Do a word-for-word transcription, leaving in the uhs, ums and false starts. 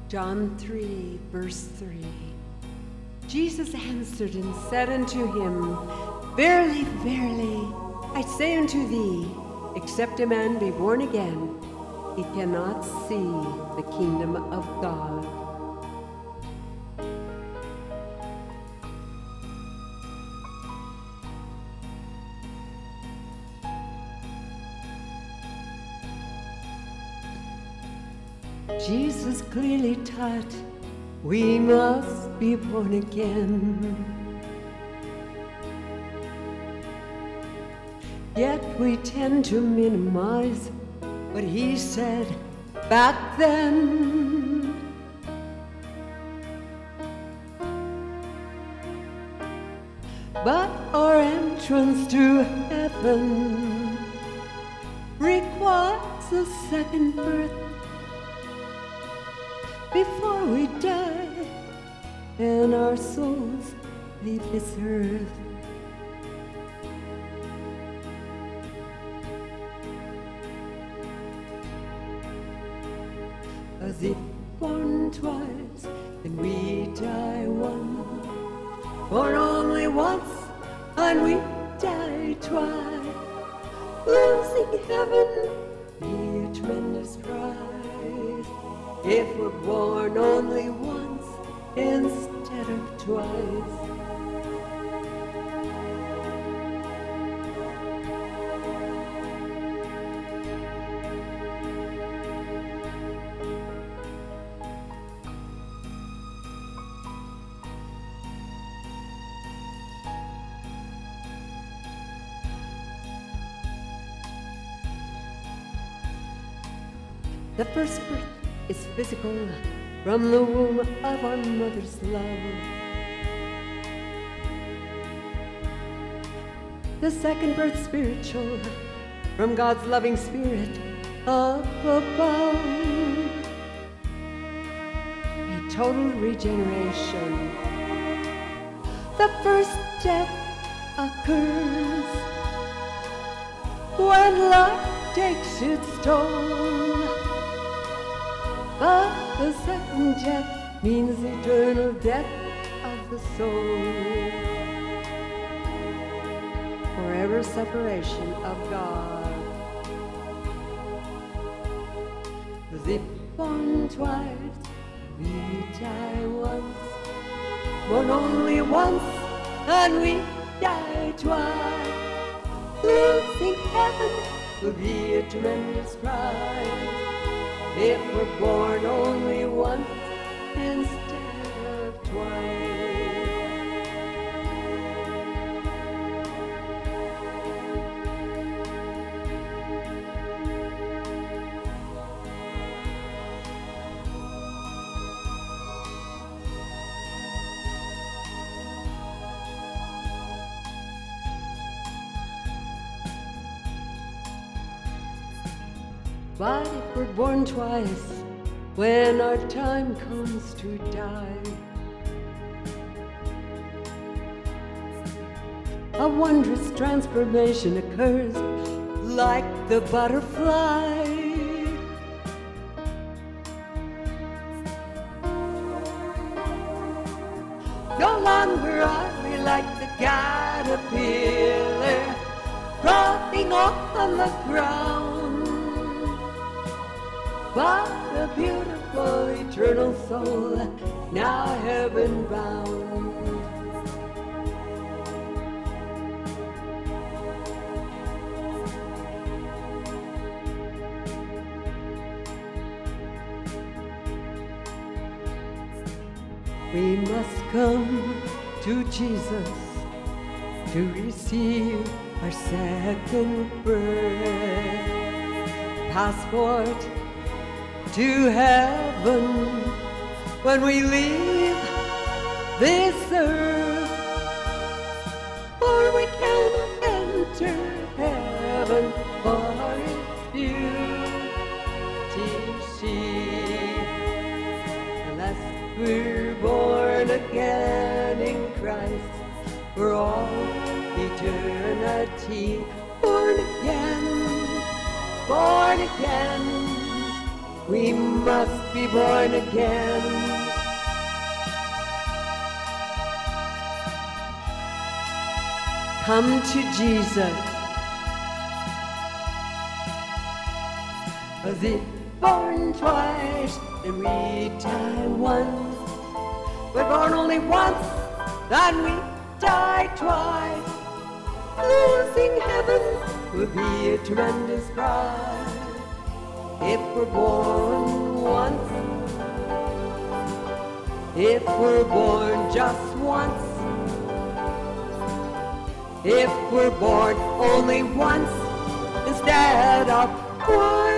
John three, verse three. Jesus answered and said unto him, Verily, verily, I say unto thee, except a man be born again, he cannot see the kingdom of God. Jesus clearly taught we must be born again. Yet we tend to minimize what he said back then. But our entrance to heaven requires a second birth before we die and our souls leave this earth. As if born twice, then we die once. Born only once, and we die twice. Losing heaven, be a tremendous prize. If we're born only once instead of twice. The first birth is physical, from the womb of our mother's love. The second birth spiritual, from God's loving spirit up above. A total regeneration. The first death occurs when life takes its toll. But the second death means eternal death of the soul. Forever separation of God. As if born twice, we die once. Born only once, and we die twice. Losing heaven will be a tremendous prize. If we're born only once instead of twice. But if we're born twice, when our time comes to die, a wondrous transformation occurs like the butterfly. No longer are we like the caterpillar crawling on the ground, but a beautiful eternal soul, now heaven bound. We must come to Jesus to receive our second birth. Passport to heaven when we leave this earth, for we cannot enter heaven for its beauty see, unless we're born again in Christ for all eternity. Born again, born again, we must be born again. Come to Jesus. The born twice and we die once. We're born only once, then we die twice. Losing heaven will be a tremendous prize. If we're born once, if we're born just once, if we're born only once instead of twice.